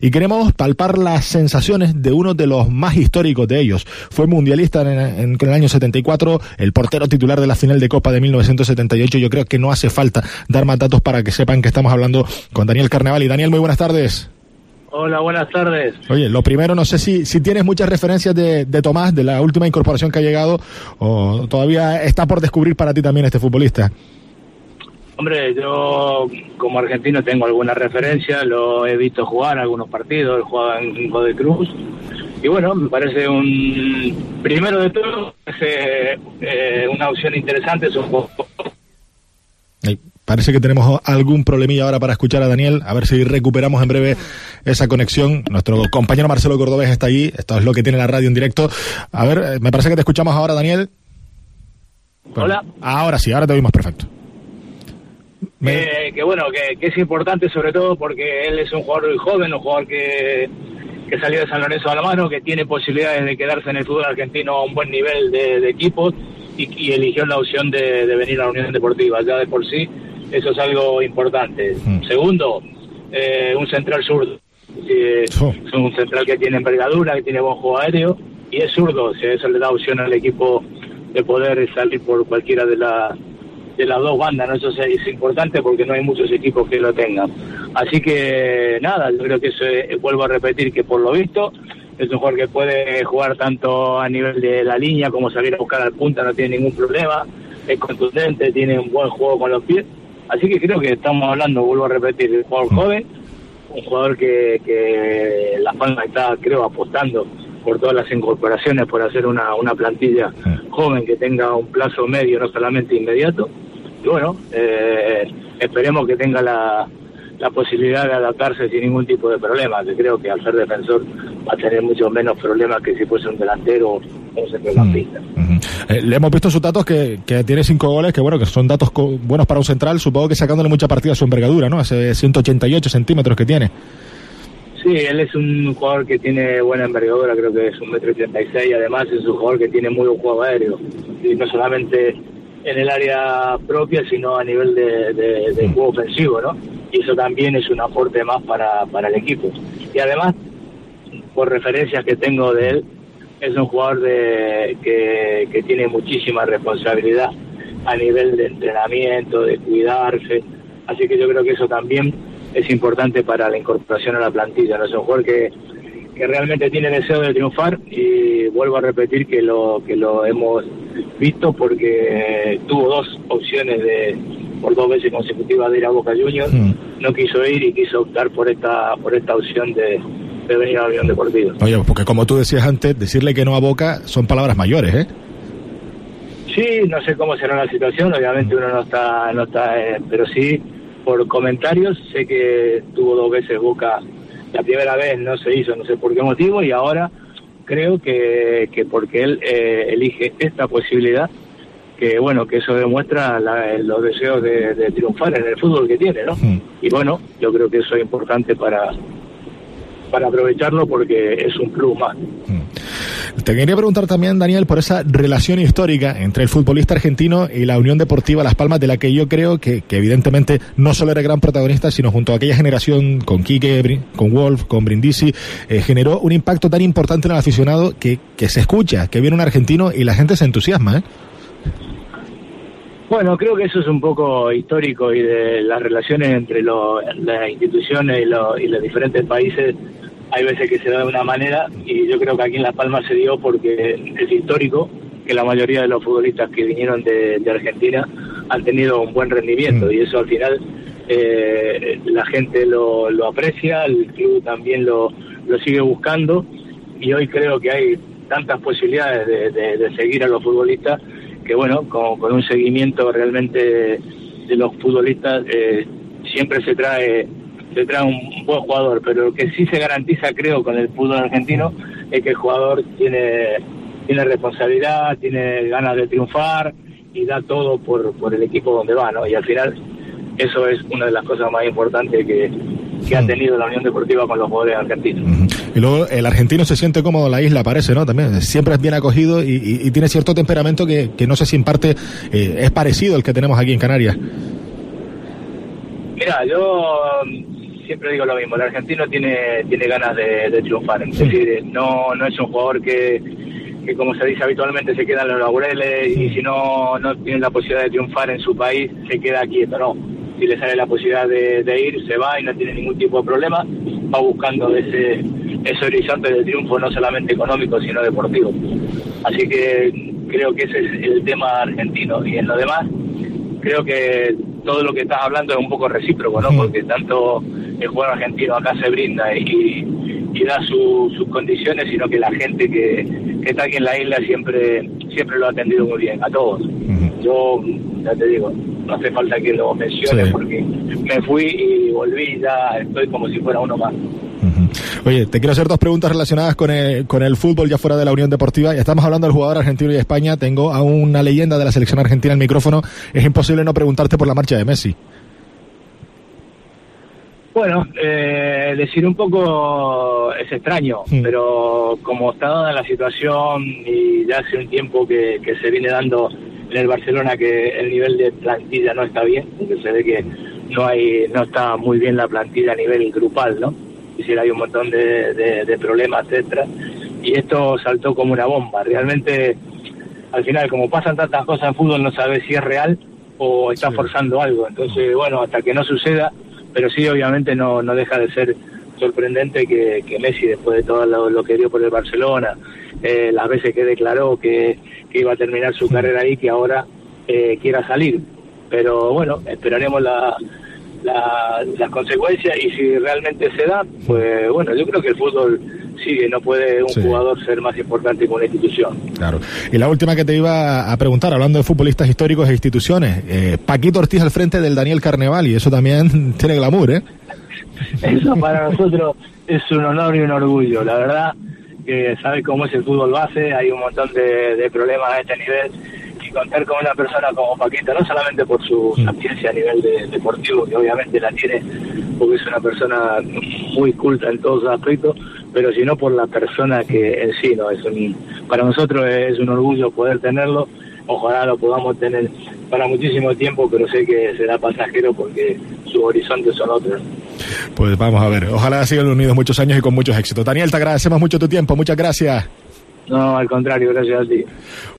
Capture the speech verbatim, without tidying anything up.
Y queremos palpar las sensaciones de uno de los más históricos de ellos. Fue mundialista en, en, en el año setenta y cuatro, el portero titular de la final de Copa de mil novecientos setenta y ocho. Yo creo que no hace falta dar más datos para que sepan que estamos hablando con Daniel Carnevali. Daniel, muy buenas tardes. Hola, buenas tardes. Oye, lo primero, no sé si, si tienes muchas referencias de, de Tomás, de la última incorporación que ha llegado, o todavía está por descubrir para ti también este futbolista. Hombre, yo como argentino tengo alguna referencia, lo he visto jugar algunos partidos, él jugaba en Godoy Cruz, y bueno, me parece un, primero de todo, es eh, una opción interesante, es un juego. Parece que tenemos algún problemilla ahora para escuchar a Daniel, a ver si recuperamos en breve esa conexión. Nuestro compañero Marcelo Cordobés está allí, esto es lo que tiene la radio en directo. A ver, me parece que te escuchamos ahora, Daniel. Bueno, hola. Ahora sí, ahora te oímos perfecto. Me... Eh, que bueno, que, que es importante sobre todo porque él es un jugador muy joven, un jugador que, que salió de San Lorenzo de Almagro, que tiene posibilidades de quedarse en el fútbol argentino a un buen nivel de, de equipos y, y eligió la opción de, de venir a la Unión Deportiva, ya de por sí. Eso es algo importante. Mm. Segundo, eh, un central zurdo. Eh, oh. Es un central que tiene envergadura, que tiene buen juego aéreo y es zurdo. O sea, eso le da opción al equipo de poder salir por cualquiera de, la, de las dos bandas, ¿no? Eso es, es importante porque no hay muchos equipos que lo tengan. Así que nada, yo creo que eso, eh, vuelvo a repetir que por lo visto es un jugador que puede jugar tanto a nivel de la línea como salir a buscar al punta, no tiene ningún problema. Es contundente, tiene un buen juego con los pies. Así que creo que estamos hablando, vuelvo a repetir, de un jugador joven, un jugador que, que La Palma está, creo, apostando por todas las incorporaciones, por hacer una, una plantilla joven que tenga un plazo medio, no solamente inmediato. Y bueno, eh, esperemos que tenga la, la posibilidad de adaptarse sin ningún tipo de problema, que creo que al ser defensor va a tener mucho menos problemas que si fuese un delantero o un centrocampista. Uh-huh. Eh, le hemos visto sus datos que, que tiene cinco goles, que bueno, que son datos co- buenos para un central, supongo que sacándole mucha partida a su envergadura, ¿no? Ese ciento ochenta y ocho centímetros que tiene. Sí, él es un jugador que tiene buena envergadura, creo que es un metro ochenta y seis, además es un jugador que tiene muy buen juego aéreo, y no solamente en el área propia, sino a nivel de, de, de juego ofensivo, ¿no? Y eso también es un aporte más para, para el equipo. Y además, por referencias que tengo de él, es un jugador de, que, que tiene muchísima responsabilidad a nivel de entrenamiento, de cuidarse, así que yo creo que eso también es importante para la incorporación a la plantilla, ¿no? Es un jugador que, que realmente tiene deseo de triunfar y vuelvo a repetir que lo, que lo hemos visto porque tuvo dos opciones de por dos veces consecutivas de ir a Boca Juniors, mm. no quiso ir y quiso optar por esta por esta opción de de venir a la Unión Deportiva. Oye, porque como tú decías antes, decirle que no a Boca son palabras mayores, ¿eh? Sí, no sé cómo será la situación, obviamente uno no está, no está, eh, pero sí, por comentarios, sé que tuvo dos veces Boca, la primera vez no se hizo, no sé por qué motivo, y ahora creo que, que porque él eh, elige esta posibilidad, que bueno, que eso demuestra la, los deseos de, de triunfar en el fútbol que tiene, ¿no? Mm. Y bueno, yo creo que eso es importante para para aprovecharlo porque es un plus más. Te quería preguntar también, Daniel, por esa relación histórica entre el futbolista argentino y la Unión Deportiva Las Palmas, de la que yo creo que, que evidentemente no solo era gran protagonista, sino junto a aquella generación con Quique, con Wolf, con Brindisi, eh, generó un impacto tan importante en el aficionado que, que se escucha, que viene un argentino y la gente se entusiasma, ¿eh? Bueno, creo que eso es un poco histórico y de las relaciones entre lo, las instituciones y, lo, y los diferentes países. Hay veces que se da de una manera y yo creo que aquí en Las Palmas se dio porque es histórico que la mayoría de los futbolistas que vinieron de, de Argentina han tenido un buen rendimiento mm. y eso al final eh, la gente lo, lo aprecia, el club también lo, lo sigue buscando y hoy creo que hay tantas posibilidades de, de, de seguir a los futbolistas que bueno, con, con un seguimiento realmente de, de los futbolistas eh, siempre se trae se trae un buen jugador, pero lo que sí se garantiza, creo, con el fútbol argentino es que el jugador tiene tiene responsabilidad, tiene ganas de triunfar y da todo por, por el equipo donde va, ¿no? Y al final eso es una de las cosas más importantes que, que ha tenido la Unión Deportiva con los jugadores argentinos. Uh-huh. Y luego el argentino se siente cómodo en la isla, parece, ¿no? También siempre es bien acogido y, y, y tiene cierto temperamento que, que no sé si en parte eh, es parecido al que tenemos aquí en Canarias. Mira, yo siempre digo lo mismo, el argentino tiene tiene ganas de, de triunfar, es decir, no no es un jugador que, que como se dice habitualmente se queda en los laureles y si no no tiene la posibilidad de triunfar en su país se queda quieto, no, si le sale la posibilidad de, de ir, se va y no tiene ningún tipo de problema, va buscando ese ese horizonte de triunfo no solamente económico sino deportivo, así que creo que ese es el tema argentino y en lo demás creo que todo lo que estás hablando es un poco recíproco, ¿no? Porque tanto el jugador argentino acá se brinda y, y da su, sus condiciones, sino que la gente que, que está aquí en la isla siempre siempre lo ha atendido muy bien, a todos. Uh-huh. Yo, ya te digo, no hace falta que lo mencione, sí, porque me fui y volví, ya estoy como si fuera uno más. Uh-huh. Oye, te quiero hacer dos preguntas relacionadas con el, con el fútbol ya fuera de la Unión Deportiva. Ya estamos hablando del jugador argentino y de España. Tengo a una leyenda de la selección argentina en el micrófono. Es imposible no preguntarte por la marcha de Messi. Bueno, eh, decir un poco es extraño, sí, pero como está dada la situación y ya hace un tiempo que, que se viene dando en el Barcelona que el nivel de plantilla no está bien, porque se ve que no hay no está muy bien la plantilla a nivel grupal, ¿no? Es decir, hay un montón de, de, de problemas, etcétera, y esto saltó como una bomba. Realmente, al final, como pasan tantas cosas en fútbol, no sabes si es real o está sí. forzando algo. Entonces, bueno, hasta que no suceda, pero sí, obviamente, no no deja de ser sorprendente que, que Messi, después de todo lo, lo que dio por el Barcelona, eh, las veces que declaró que, que iba a terminar su sí. carrera ahí, que ahora eh, quiera salir. Pero bueno, esperaremos la... La, las consecuencias y si realmente se da, pues bueno, yo creo que el fútbol sigue, no puede un sí. jugador ser más importante que una institución. Claro. Y la última que te iba a preguntar, hablando de futbolistas históricos e instituciones, eh, Paquito Ortiz al frente del Daniel Carnevali, y eso también tiene glamour, ¿eh? Eso para nosotros es un honor y un orgullo, la verdad que sabes cómo es el fútbol base, hay un montón de, de problemas a este nivel. Contar con una persona como Paquito, no solamente por su sapiencia a nivel de, deportivo, que obviamente la tiene, porque es una persona muy culta en todos los aspectos, pero sino por la persona que en sí, no es un, para nosotros es un orgullo poder tenerlo. Ojalá lo podamos tener para muchísimo tiempo, pero sé que será pasajero porque sus horizontes son otros. Pues vamos a ver, ojalá sigan unidos muchos años y con muchos éxitos. Daniel, te agradecemos mucho tu tiempo, muchas gracias. No, al contrario, gracias a ti.